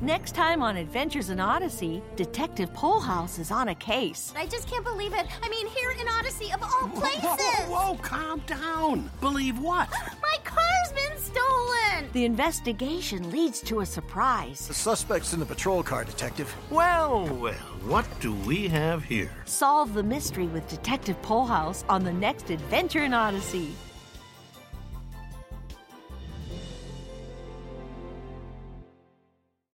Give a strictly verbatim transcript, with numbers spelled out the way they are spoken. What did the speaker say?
Next time on Adventures in Odyssey, Detective Polehouse is on a case. I just can't believe it. I mean, here in Odyssey of all places. Whoa, whoa, whoa, calm down. Believe what? My car's been stolen. The investigation leads to a surprise. The suspect's in the patrol car, Detective. Well, well, what do we have here? Solve the mystery with Detective Polehouse on the next Adventure in Odyssey.